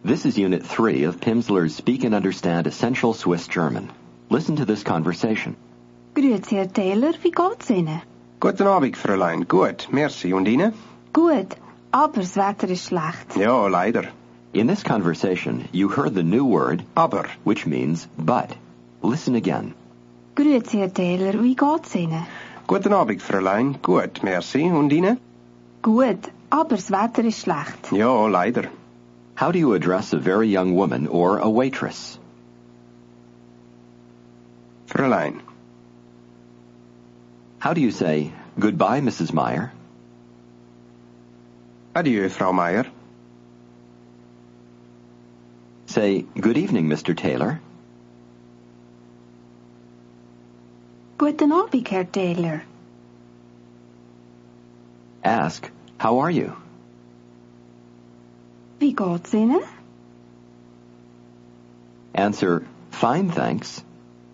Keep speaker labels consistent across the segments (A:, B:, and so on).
A: This is Unit 3 of Pimsleur's Speak and Understand Essential Swiss German. Listen to this conversation.
B: Grüezi, Herr Taylor, wie geht's Ihnen?
C: Guten Abend, Fräulein. Gut, merci. Und Ihnen?
B: Gut, aber das Wetter ist schlecht.
C: Ja, leider.
A: In this conversation, you heard the new word,
C: Aber.
A: which means but. Listen again.
B: Grüezi, Herr Taylor, wie geht's Ihnen?
C: Guten Abend, Fräulein. Gut, merci. Und Ihnen?
B: Gut, aber das Wetter ist schlecht.
C: Ja, leider.
A: How do you address a very young woman or a waitress?
C: Fräulein.
A: How do you say, goodbye, Mrs. Meyer?
C: Adieu, Frau Meyer.
A: Say, good evening, Mr. Taylor.
B: Guten Abend, Herr Taylor.
A: Ask, how are you?
B: Wie geht's Ihnen?
A: Answer, fine, thanks.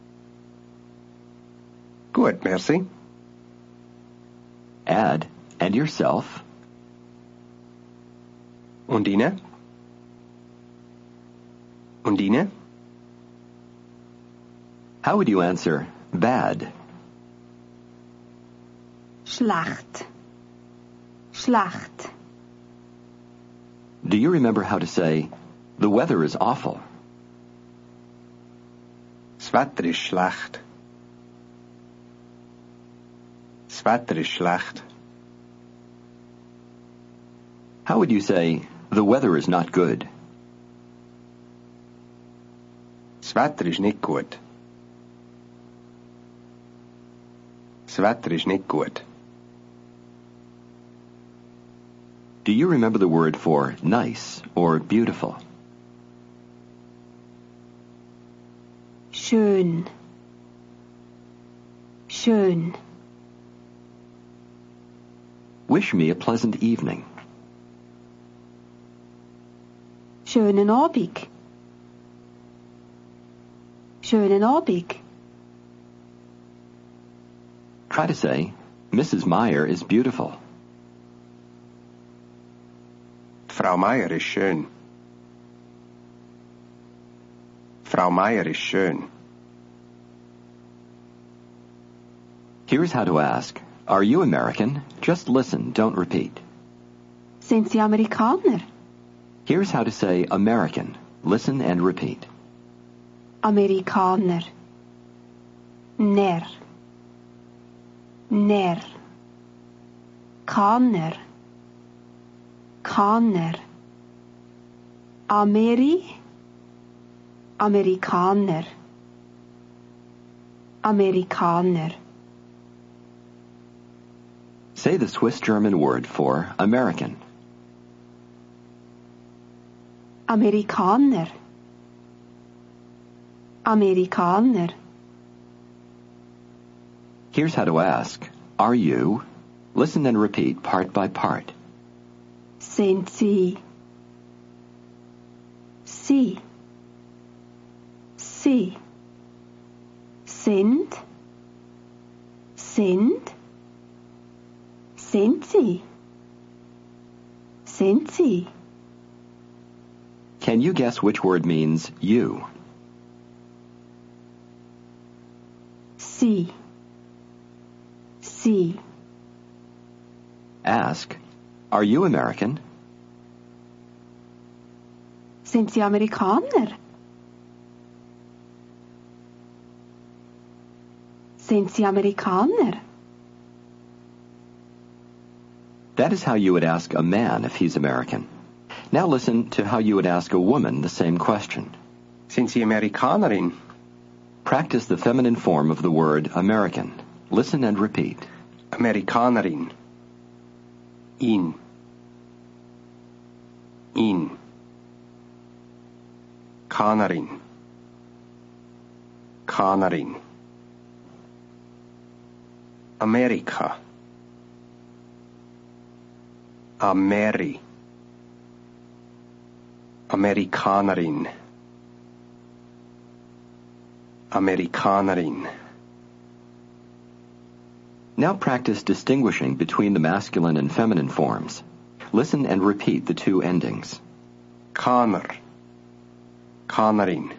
C: Gut, merci.
A: Add, and yourself?
C: Und Ihnen? Und Ihnen?
A: How would you answer, bad?
B: Schlecht. Schlecht.
A: Do you remember how to say, the weather is awful?
C: Das Wetter ist schlecht. Das Wetter ist schlecht.
A: How would you say, the weather is not good?
C: Das Wetter ist nicht gut. Das Wetter ist nicht gut.
A: Do you remember the word for nice or beautiful?
B: Schön. Schön.
A: Wish me a pleasant evening.
B: Schönen Abend. Schönen Abend.
A: Try to say, Mrs. Meyer is beautiful.
C: Frau Meyer ist schön. Frau Meyer ist schön.
A: Here's how to ask, are you American? Just listen, don't repeat.
B: Sind Sie Amerikaner?
A: Here's how to say American. Listen and repeat.
B: Amerikaner. Ner. Ner. Kaner. Kaner. Amerikaner. Amerikaner.
A: Say the Swiss German word for American.
B: Amerikaner. Amerikaner.
A: Here's how to ask, are you? Listen and repeat part by part.
B: Sind Sie? Sie. Sie. Sind? Sind? Sind Sie? Sind Sie?
A: Can you guess which word means you?
B: Sie. Sie.
A: Ask, are you American?
B: Sind Sie Amerikaner? Sind Sie Amerikaner?
A: That is how you would ask a man if he's American. Now listen to how you would ask a woman the same question.
C: Sind Sie Amerikanerin?
A: Practice the feminine form of the word American. Listen and repeat.
C: Amerikanerin. In. In. Kanerin. Kanerin. Amerika. Amerikanerin. Amerikanerin.
A: Now practice distinguishing between the masculine and feminine forms. Listen and repeat the two endings.
C: Kaner. Amerikanerin.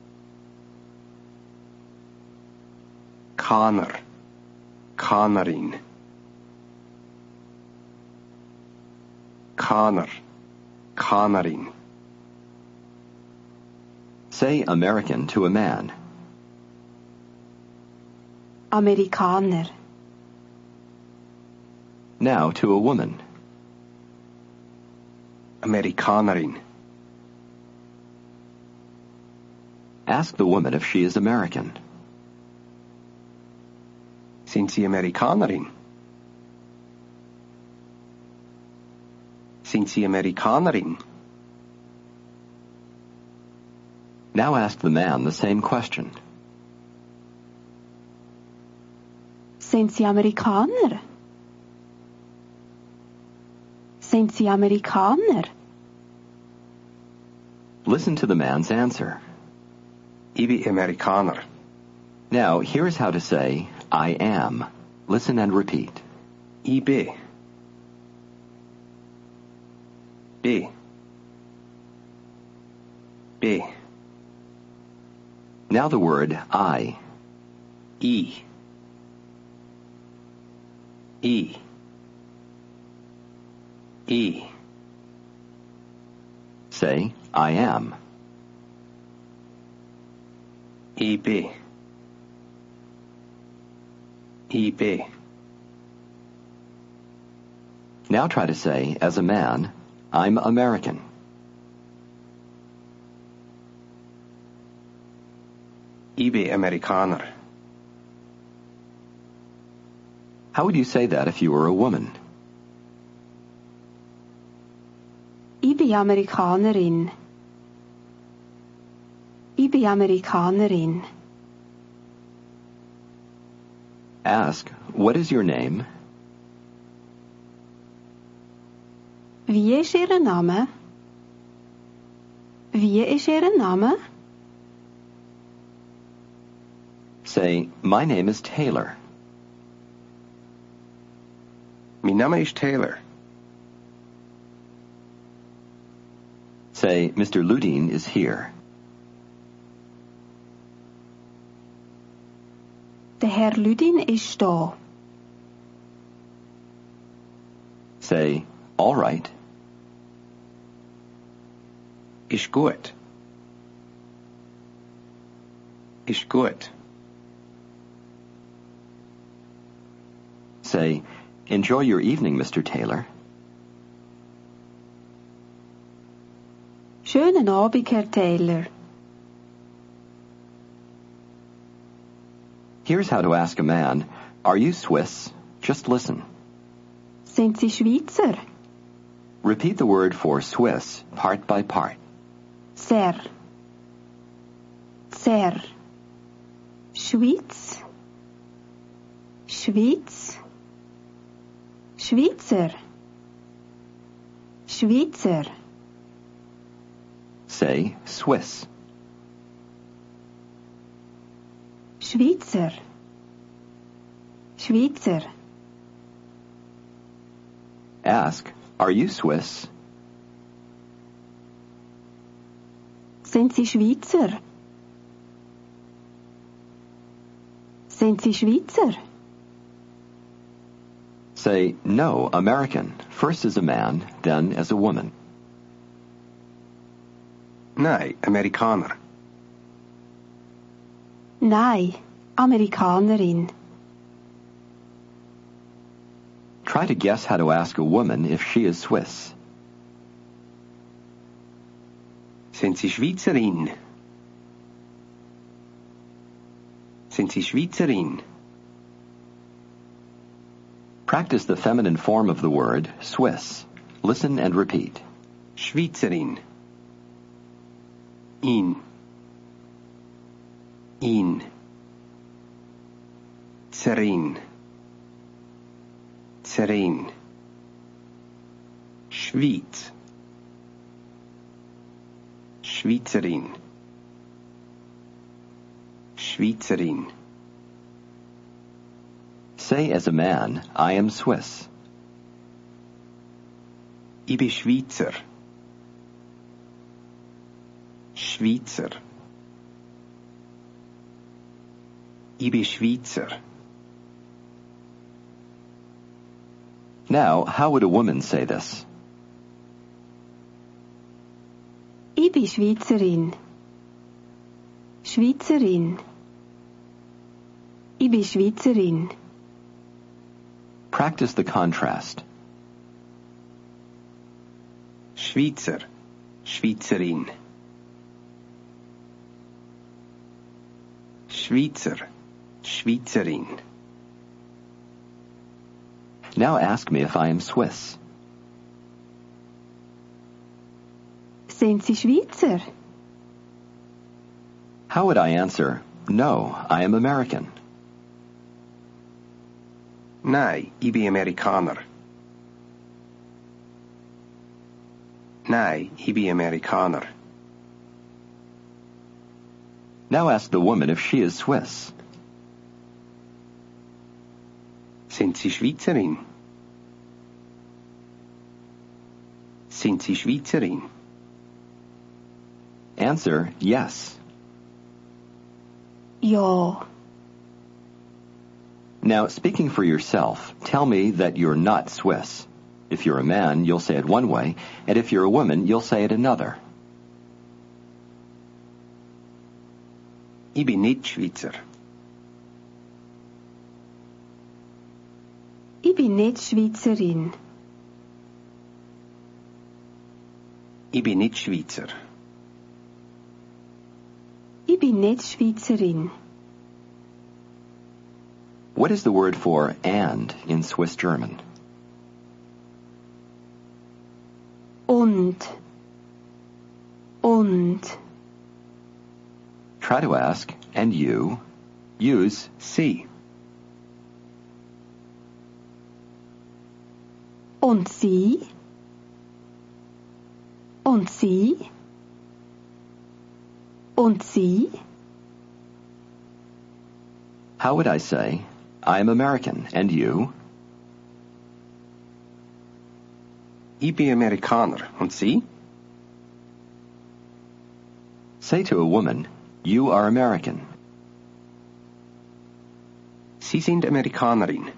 C: Kaner. Kanerin. Kaner. Kanerin.
A: Say American to a man.
B: Amerikaner.
A: Now to a woman.
C: Amerikanerin.
A: Ask the woman if she is American.
C: Sind Sie Amerikanerin? Sind Sie Amerikanerin?
A: Now ask the man the same question.
B: Sind Sie Amerikaner? Sind Sie Amerikaner?
A: Listen to the man's answer.
C: Ich bin Amerikaner.
A: Now, here's how to say, I am. Listen and repeat.
C: Ich bin. B. B.
A: Now the word I.
C: I. I. I.
A: Say, I am.
C: Ich bin. Ich bin.
A: Now try to say, as a man, I'm American.
C: Ich bin Amerikaner.
A: How would you say that if you were a woman?
B: Ich bin Amerikanerin. Ich bin Amerikanerin.
A: Ask, what is your name?
B: Wie ist Ihr Name? Wie ist Ihr Name?
A: Say, my name is Taylor.
C: Mein Name ist Taylor.
A: Say, Mr. Ludin is here.
B: Der Herr Ludin ist da.
A: Say, all right.
C: Ist gut. Ist gut.
A: Say, enjoy your evening, Mr. Taylor.
B: Schönen Abend, Herr Taylor.
A: Here's how to ask a man, are you Swiss? Just listen.
B: Sind Sie Schweizer?
A: Repeat the word for Swiss, part by part.
B: Sehr. Sehr. Schweiz. Schweiz. Schweizer. Schweizer.
A: Say, Swiss.
B: Schweizer. Schweizer.
A: Ask, are you Swiss?
B: Sind Sie Schweizer? Sind Sie Schweizer?
A: Say, no, American, first as a man, then as a woman.
C: Nein, Amerikaner.
B: Nein, Amerikanerin.
A: Try to guess how to ask a woman if she is Swiss.
C: Sind Sie Schweizerin? Sind Sie Schweizerin?
A: Practice the feminine form of the word, Swiss. Listen and repeat.
C: Schweizerin. In. Zerin. Zerin. Schweiz. Schweizerin. Schweizerin.
A: Say as a man, I am Swiss.
C: Ich bin Schweizer. Schweizer. Ich bin Schweizer.
A: Now, how would a woman say this?
B: Ich bin Schweizerin. Schweizerin. Ich bin Schweizerin.
A: Practice the contrast.
C: Schweizer. Schweizerin. Schweizer. Schweizerin.
A: Now ask me if I am Swiss.
B: Sind Sie Schweizer?
A: How would I answer, no, I am American?
C: Nein, ich bin Amerikaner. Nein, ich bin Amerikaner.
A: Now ask the woman if she is Swiss.
C: Sind Sie Schweizerin? Sind Sie Schweizerin?
A: Answer, yes.
B: Ja.
A: Now, speaking for yourself, tell me that you're not Swiss. If you're a man, you'll say it one way, and if you're a woman, you'll say it another.
C: Ich bin nicht Schweizer.
B: Ich bin nicht Schweizerin.
C: Ich bin nicht Schweizer.
B: Ich bin nicht Schweizerin.
A: What is the word for and in Swiss German?
B: Und.
A: Try to ask, and you? Use
C: Sie.
B: Und Sie? Und Sie? Und Sie?
A: How would I say, I'm American, and you?
C: Ich bin Amerikaner. Und Sie?
A: Say to a woman, you are American.
C: Sie sind Amerikanerin.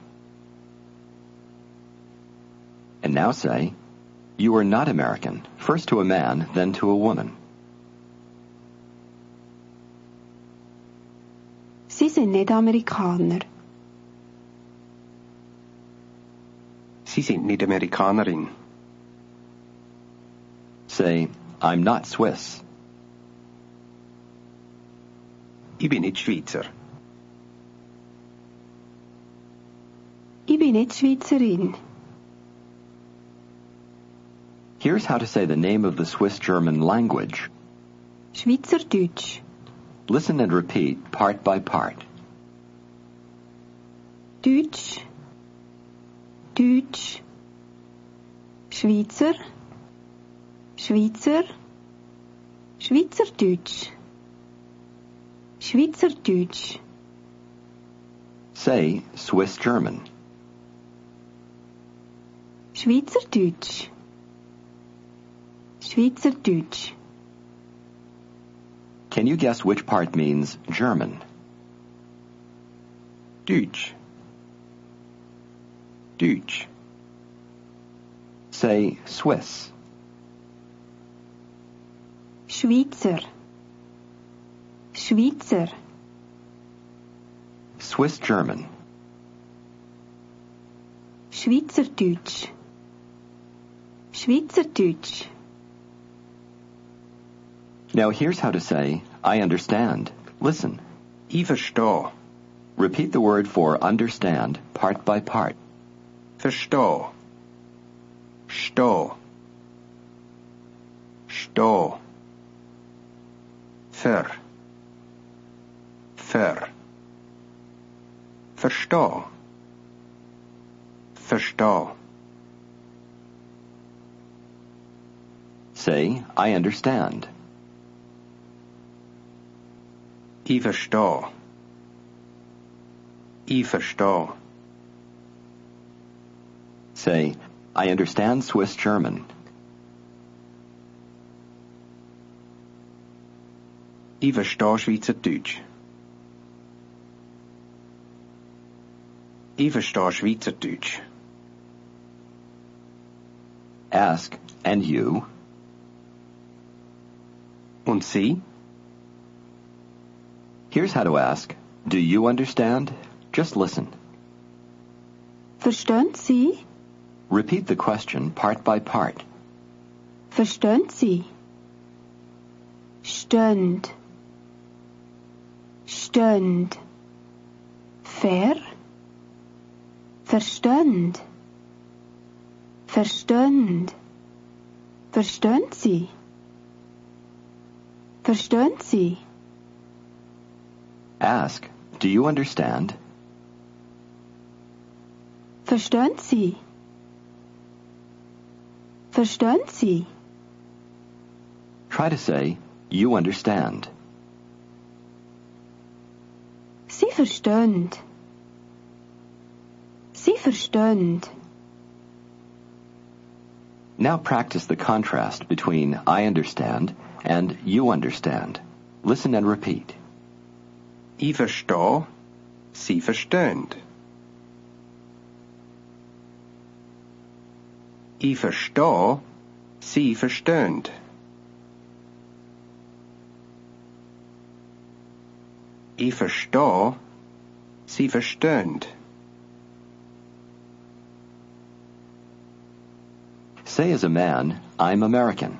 A: And now say, you are not American, first to a man, then to a woman.
B: Sie sind nicht Amerikaner.
C: Sie sind nicht Amerikanerin.
A: Say, I'm not Swiss.
C: Ich bin nicht Schweizer.
B: Ich bin nicht Schweizerin.
A: Here's how to say the name of the Swiss German language.
B: Schweizerdeutsch.
A: Listen and repeat part by part.
B: Deutsch. Deutsch. Schweizer. Schweizer. Schweizerdeutsch. Schweizerdeutsch.
A: Say Swiss German.
B: Schweizerdeutsch. Schweizerdeutsch.
A: Can you guess which part means German?
C: Deutsch. Deutsch.
A: Say Swiss.
B: Schweizer. Schweizer.
A: Swiss German.
B: Schweizerdeutsch. Schweizerdeutsch.
A: Now here's how to say, I understand. Listen.
C: Ich verstehe.
A: Repeat the word for understand, part by part.
C: Verstehe. Steh. Steh. Ver. Verstehe. Verstehe.
A: Say, I understand.
C: Ich verstehe. Ich verstehe.
A: Say, I understand Swiss German.
C: Ich verstehe Schweizerdeutsch. Ich verstehe Schweizerdeutsch.
A: Ask, and you?
C: Und Sie?
A: Here's how to ask. Do you understand? Just listen.
B: Verstehen Sie?
A: Repeat the question part by part.
B: Verstehen Sie? Stönd. Stönd. Fair? Verstehen. Verstehen. Verstehen Sie? Verstehen Sie?
A: Ask, do you understand?
B: Verstehen Sie? Verstehen Sie?
A: Try to say, you understand.
B: Sie verstehen. Sie verstehen.
A: Now practice the contrast between I understand and you understand. Listen and repeat.
C: Ich verstehe, Sie verstehen. Ich verstehe, Sie verstehen. Ich verstehe, Sie verstehen.
A: Say as a man, I'm American.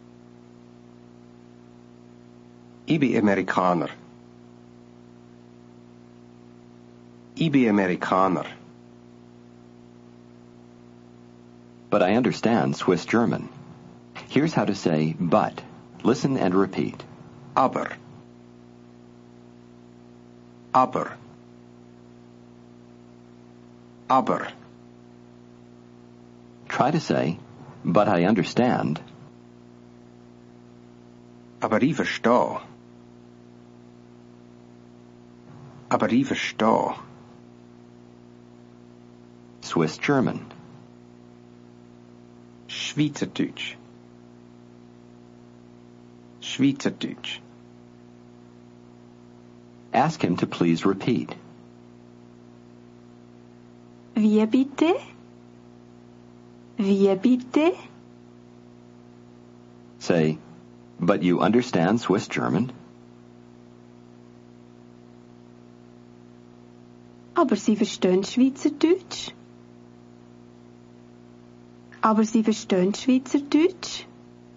C: Ich bin Amerikaner. Ich bin Amerikaner.
A: But I understand Swiss German. Here's how to say but. Listen and repeat.
C: Aber. Aber. Aber.
A: Try to say, but I understand.
C: Aber ich verstehe. Aber ich verstehe.
A: Swiss German.
C: Schweizerdeutsch. Schweizerdeutsch.
A: Ask him to please repeat.
B: Wie bitte? Wie bitte?
A: Say, but you understand Swiss German?
B: Aber Sie verstehen Schweizerdeutsch? Aber Sie verstehen Schweizerdeutsch?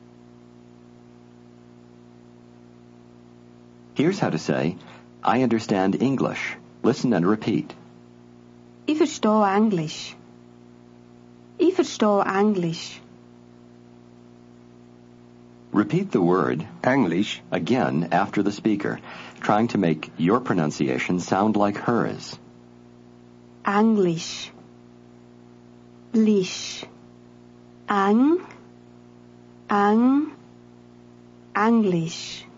A: Here's how to say, I understand English. Listen and repeat.
B: Ich verstehe Englisch. Ich verstehe Englisch.
A: Repeat the word
C: Englisch.
A: again after the speaker, trying to make your pronunciation sound like hers.
B: Englisch. Lisch. Eng. Eng. Englisch.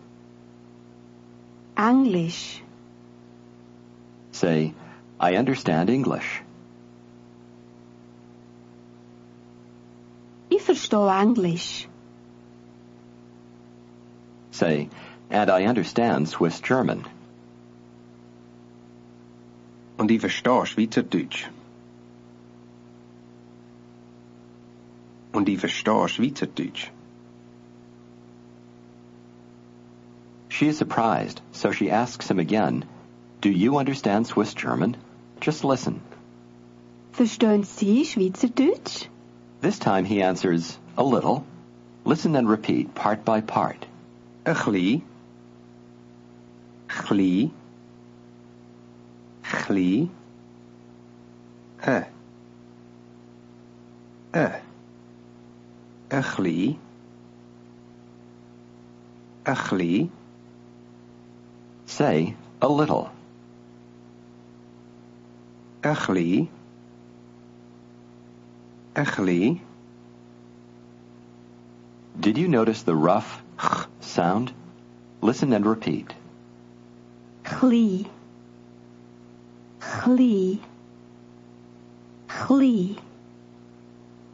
B: Englisch.
A: Say, I understand English.
B: Ich verstehe Englisch.
A: Say, and I understand Swiss German.
C: Und ich verstehe Schweizerdeutsch. Und ich verstehe Schweizerdeutsch.
A: She is surprised, so she asks him again, do you understand Swiss German? Just listen.
B: Verstehen Sie Schweizerdeutsch?
A: This time he answers, a little. Listen and repeat part by part.
C: Een chli. Chli. Chli. Een chli. Een chli.
A: Say, a little.
C: Een chli. Een chli.
A: Did you notice the rough ch sound? Listen and repeat.
B: Chli. Chli. Chli.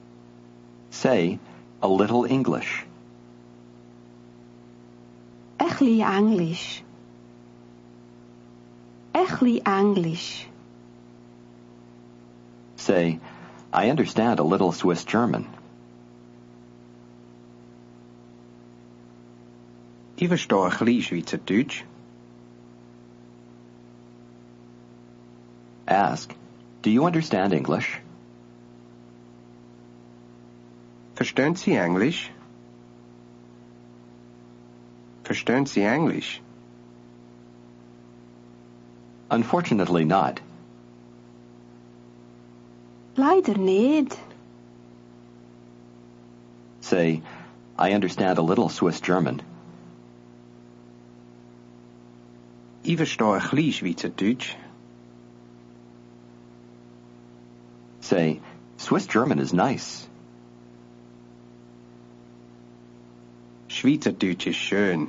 A: Say, a little English.
B: Een Echli Englisch. Echli Englisch.
A: Say, I understand a little Swiss German.
C: Ich verstehe ein bisschen Schweizerdeutsch.
A: Ask, do you understand English?
C: Verstehen Sie Englisch? Verstehen Sie Englisch?
A: Unfortunately not.
B: Leider nicht.
A: Say, I understand a little Swiss German.
C: Ich verstehe ein bisschen Schweizerdeutsch.
A: Say, Swiss German is nice.
C: Schweizerdeutsch ist schön.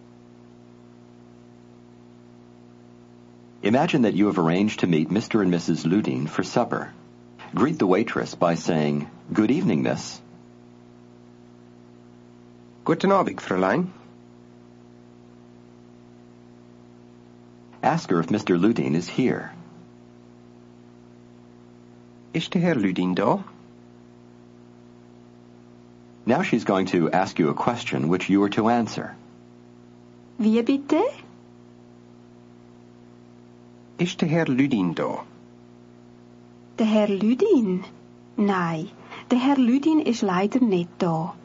A: Imagine that you have arranged to meet Mr. and Mrs. Ludin for supper. Greet the waitress by saying, Good evening, miss.
C: Guten Abend, Fräulein.
A: Ask her if Mr. Ludin is here.
C: Ist der Herr Ludin da?
A: Now she's going to ask you a question which you are to answer.
B: Wie bitte?
C: Ist der Herr Ludin da?
B: Der Herr Lüdin? Nein, der Herr Lüdin ist leider nicht da.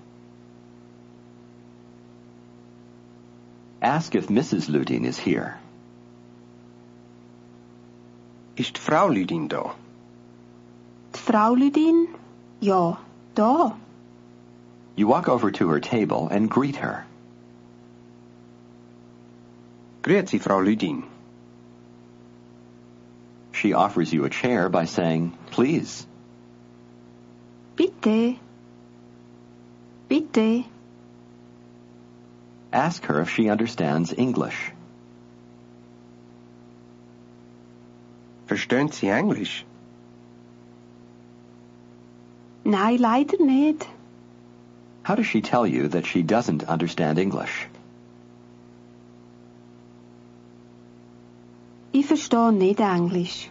A: Ask if Mrs. Ludin is here.
C: Ist die Frau Ludin da?
B: Die Frau Lüdin? Ja, da.
A: You walk over to her table and greet her.
C: Grüezi, Frau Ludin.
A: She offers you a chair by saying, Please.
B: Bitte. Bitte.
A: Ask her if she understands English.
C: Verstehen Sie Englisch?
B: Nein, leider nicht.
A: How does she tell you that she doesn't understand English?
B: Ich verstehe nicht Englisch.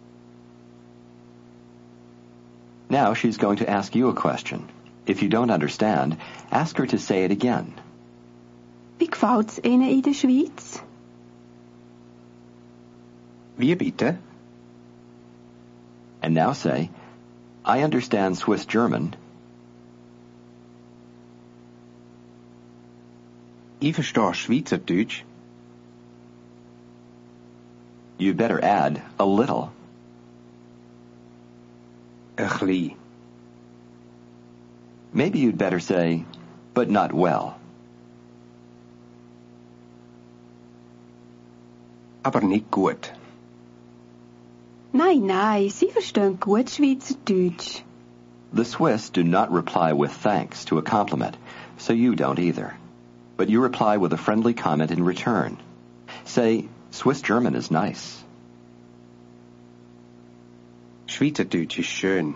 A: Now she's going to ask you a question. If you don't understand, ask her to say it again.
B: Wie gefällt's Ihnen in der Schweiz?
C: Wie bitte?
A: And now say, I understand Swiss German.
C: Ich verstehe Schweizerdeutsch.
A: You'd better add a little.
C: Ein bisschen.
A: Maybe you'd better say, but not well.
C: Aber nicht gut.
B: Nein, Sie verstehen gut Schweizerdeutsch.
A: The Swiss do not reply with thanks to a compliment, so you don't either. But you reply with a friendly comment in return. Say, Swiss German is nice.
C: Schweizerdeutsch ist schön.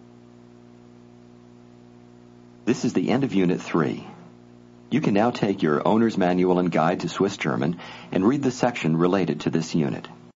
A: This is the end of Unit 3. You can now take your owner's manual and guide to Swiss German and read the section related to this unit.